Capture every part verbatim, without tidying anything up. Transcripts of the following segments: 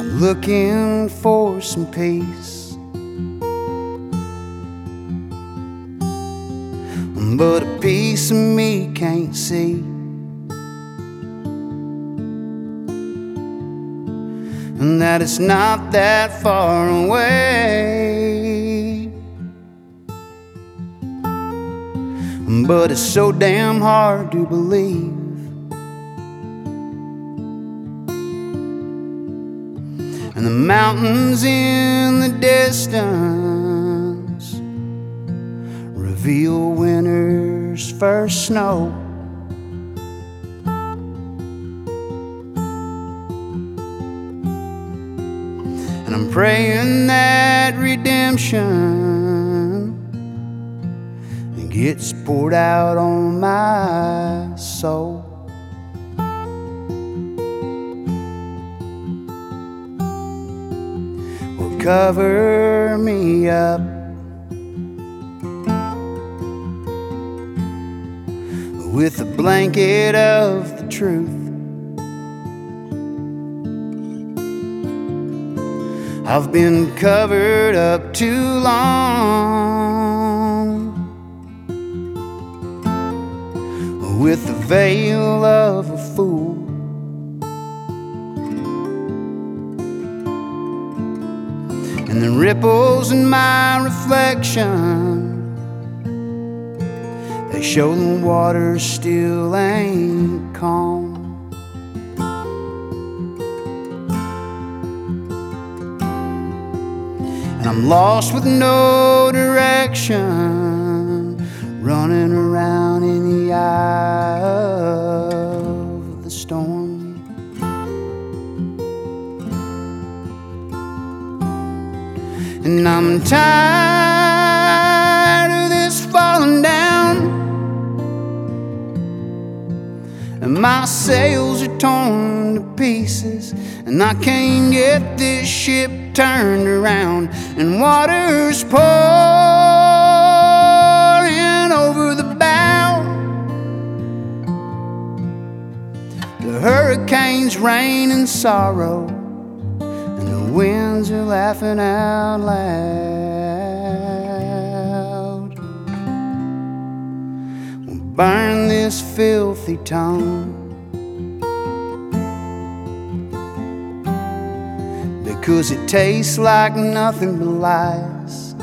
looking for some peace, but a piece of me can't see, and that it's not that far away, but it's so damn hard to believe. And the mountains in the distance reveal winter's first snow. And I'm praying that redemption gets poured out on my soul. Cover me up with a blanket of the truth. I've been covered up too long with the veil of a fool. And the ripples in my reflection, they show the water still ain't calm. And I'm lost with no direction, running around in the eye of the storm. And I'm tired of this falling down, and my sails are torn to pieces, and I can't get this ship turned around, and water's pouring over the bow. The hurricanes rain and sorrow, winds are laughing out loud. We'll burn this filthy tongue, because it tastes like nothing but lies.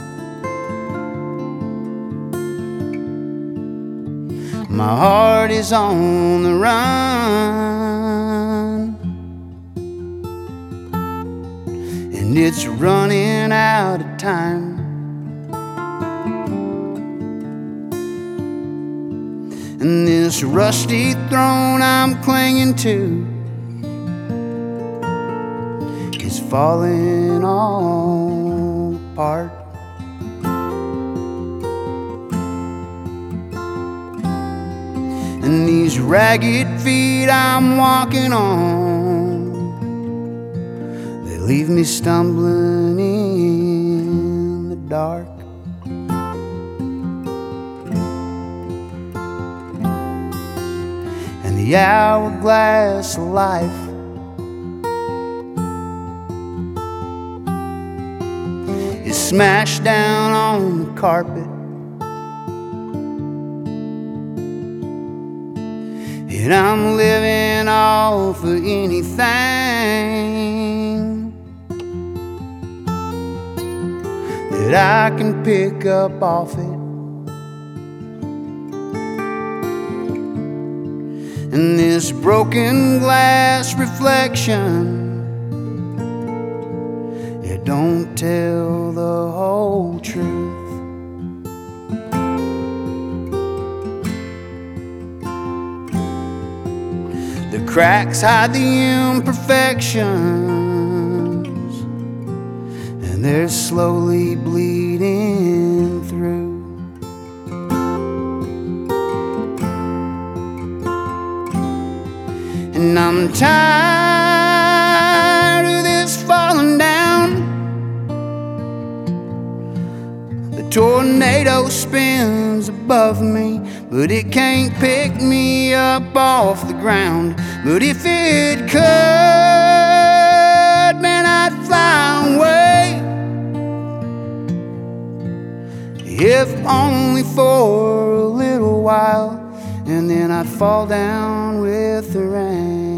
My heart is on the run, and it's running out of time. And this rusty throne I'm clinging to is falling all apart. And these ragged feet I'm walking on, leave me stumbling in the dark. And the hourglass of life is smashed down on the carpet, and I'm living off of anything that I can pick up off it. And this broken glass reflection, it don't tell the whole truth. The cracks hide the imperfections, and they're slowly bleeding through. And I'm tired of this falling down. The tornado spins above me, but it can't pick me up off the ground. But if it could, man, I if only for a little while, and then I'd fall down with the rain.